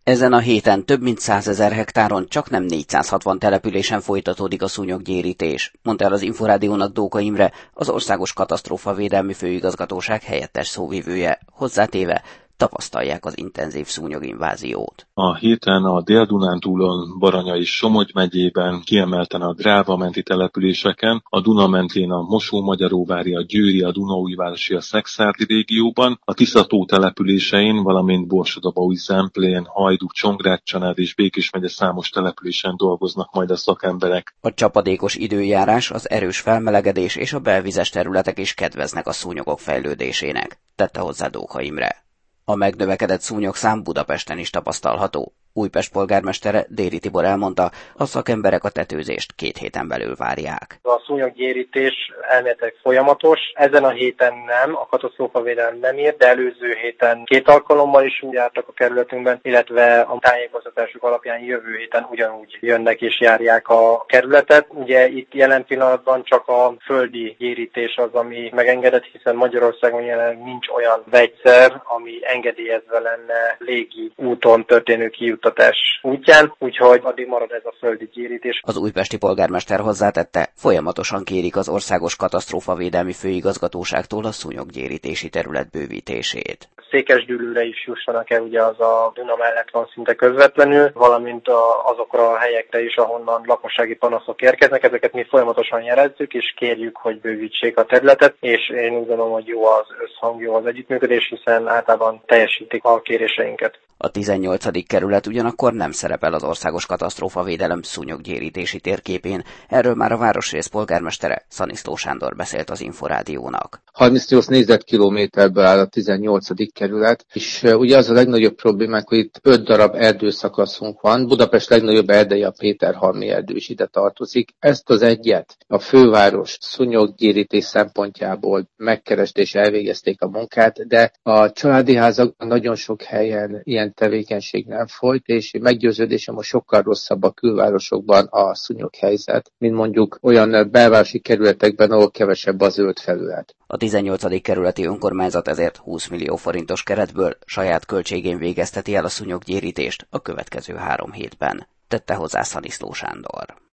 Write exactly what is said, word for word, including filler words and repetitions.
Ezen a héten több mint százezer hektáron csaknem négyszázhatvan településen folytatódik a szúnyoggyérítés, mondta el az Inforádiónak Dóka Imre, az Országos Katasztrófavédelmi Főigazgatóság helyettes szóvivője, hozzátéve, tapasztalják az intenzív szúnyoginváziót. A héten a Dél-Dunántúlon, Baranya és Somogy megyében, kiemelten a Dráva menti településeken, a Duna mentén a Mosó-Magyaróvári, a Győri, a Dunaújvárosi, a Szekszárdi régióban, a Tisza-tó településein, valamint Borsod-Abaúj-Zemplén, Hajdú, Csongrád-Csanád és Békés megye számos településen dolgoznak majd a szakemberek. A csapadékos időjárás, az erős felmelegedés és a belvizes területek is kedveznek a szúnyogok fejlődésének, tette hozzá Dóka Imre. A megnövekedett szúnyogszám Budapesten is tapasztalható. Újpest polgármestere, Déri Tibor elmondta, a szakemberek a tetőzést két héten belül várják. A szúnyoggyérítés elméletileg folyamatos. Ezen a héten nem, a katasztrófavédelem nem írt, de előző héten két alkalommal is úgy jártak a kerületünkben, illetve a tájékoztatásuk alapján jövő héten ugyanúgy jönnek és járják a kerületet. Ugye itt jelen pillanatban csak a földi gyérítés az, ami megengedett, hiszen Magyarországon jelenleg nincs olyan vegyszer, ami engedélyezve lenne légi úton történő kijuttatás útján, úgyhogy addig marad ez a földi gyérítés. Az újpesti polgármester hozzátette, folyamatosan kérik az Országos Katasztrófavédelmi Főigazgatóságtól a szúnyoggyérítési terület bővítését. Székesdűlőre is jussanak el, ugye az a Duna mellett van szinte közvetlenül, valamint a, azokra a helyekre is, ahonnan lakossági panaszok érkeznek. Ezeket mi folyamatosan jelezzük, és kérjük, hogy bővítsék a területet, és én úgy gondolom, hogy jó az összhang, jó az együttműködés, hiszen általában teljesítik a kéréseinket. A tizennyolcadik kerület ugyanakkor nem szerepel az Országos Katasztrófavédelem szúnyoggyérítési térképén, erről már a városrész polgármestere, Szaniszló Sándor beszélt az Inforádiónak. harmincnyolc négyzetkilométerből áll a tizennyolcadik kerület, és ugye az a legnagyobb problémák, hogy itt öt darab erdőszakaszunk van, Budapest legnagyobb erdeje a Péterhalmi erdő is ide tartozik. Ezt az egyet a főváros szúnyoggyérítés szempontjából megkereste és elvégezték a munkát, de a családi házakban nagyon sok helyen ilyen tevékenység nem folyt, és meggyőződésem, hogy sokkal rosszabb a külvárosokban a szúnyoghelyzet, mint mondjuk olyan belvárosi kerületekben, ahol kevesebb a zöld felület. A tizennyolcadik kerületi önkormányzat ezért húsz millió forintos keretből saját költségén végezteti el a szúnyoggyérítést a következő három hétben, tette hozzá Szaniszló Sándor.